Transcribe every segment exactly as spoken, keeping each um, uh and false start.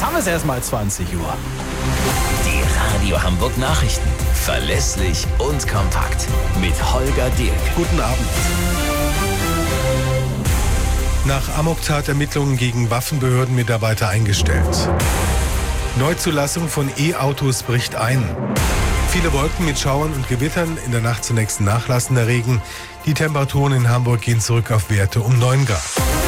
haben wir es erst mal zwanzig Uhr. Die Radio Hamburg Nachrichten. Verlässlich und kompakt. Mit Holger Dirk. Guten Abend. Nach Amoktat-Ermittlungen gegen Waffenbehördenmitarbeiter eingestellt. Neuzulassung von E-Autos bricht ein. Viele Wolken mit Schauern und Gewittern, in der Nacht zunächst nachlassender Regen. Die Temperaturen in Hamburg gehen zurück auf Werte um neun Grad.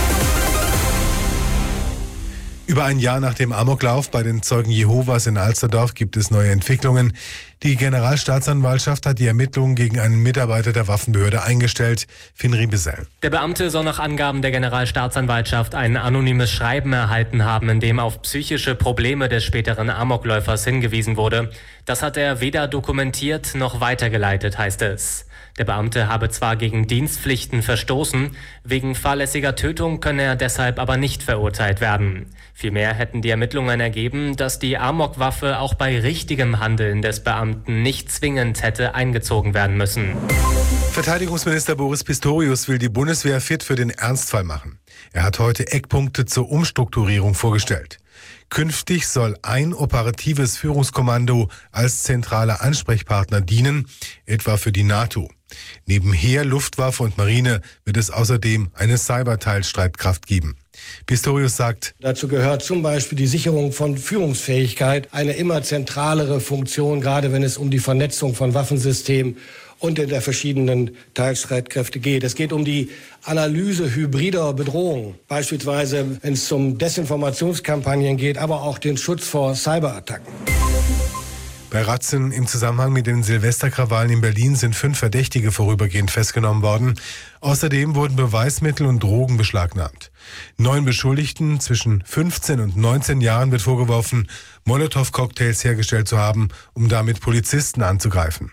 Über ein Jahr nach dem Amoklauf bei den Zeugen Jehovas in Alsterdorf gibt es neue Entwicklungen. Die Generalstaatsanwaltschaft hat die Ermittlungen gegen einen Mitarbeiter der Waffenbehörde eingestellt. Finri Besell. Der Beamte soll nach Angaben der Generalstaatsanwaltschaft ein anonymes Schreiben erhalten haben, in dem auf psychische Probleme des späteren Amokläufers hingewiesen wurde. Das hat er weder dokumentiert noch weitergeleitet, heißt es. Der Beamte habe zwar gegen Dienstpflichten verstoßen, wegen fahrlässiger Tötung könne er deshalb aber nicht verurteilt werden. Vielmehr hätten die Ermittlungen ergeben, dass die Amokwaffe auch bei richtigem Handeln des Beamten nicht zwingend hätte eingezogen werden müssen. Verteidigungsminister Boris Pistorius will die Bundeswehr fit für den Ernstfall machen. Er hat heute Eckpunkte zur Umstrukturierung vorgestellt. Künftig soll ein operatives Führungskommando als zentraler Ansprechpartner dienen, etwa für die NATO. Neben Heer, Luftwaffe und Marine wird es außerdem eine Cyberteilstreitkraft geben. Pistorius sagt, dazu gehört zum Beispiel die Sicherung von Führungsfähigkeit, eine immer zentralere Funktion, gerade wenn es um die Vernetzung von Waffensystemen und in der verschiedenen Teilstreitkräfte geht. Es geht um die Analyse hybrider Bedrohungen, beispielsweise wenn es um Desinformationskampagnen geht, aber auch den Schutz vor Cyberattacken. Bei Razzien im Zusammenhang mit den Silvesterkrawallen in Berlin sind fünf Verdächtige vorübergehend festgenommen worden. Außerdem wurden Beweismittel und Drogen beschlagnahmt. Neun Beschuldigten zwischen fünfzehn und neunzehn Jahren wird vorgeworfen, Molotow-Cocktails hergestellt zu haben, um damit Polizisten anzugreifen.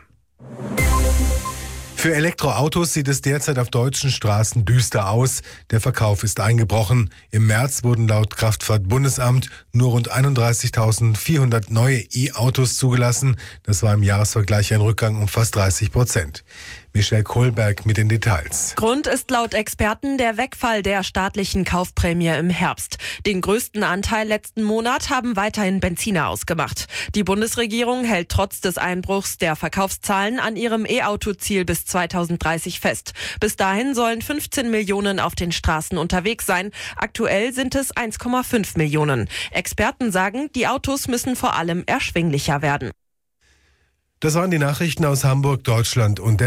Für Elektroautos sieht es derzeit auf deutschen Straßen düster aus. Der Verkauf ist eingebrochen. Im März wurden laut Kraftfahrtbundesamt nur rund einunddreißigtausendvierhundert neue E-Autos zugelassen. Das war im Jahresvergleich ein Rückgang um fast dreißig Prozent. Michelle Kohlberg mit den Details. Grund ist laut Experten der Wegfall der staatlichen Kaufprämie im Herbst. Den größten Anteil letzten Monat haben weiterhin Benziner ausgemacht. Die Bundesregierung hält trotz des Einbruchs der Verkaufszahlen an ihrem E-Auto-Ziel bis zweitausenddreißig fest. Bis dahin sollen fünfzehn Millionen auf den Straßen unterwegs sein. Aktuell sind es eins Komma fünf Millionen. Experten sagen, die Autos müssen vor allem erschwinglicher werden. Das waren die Nachrichten aus Hamburg, Deutschland und der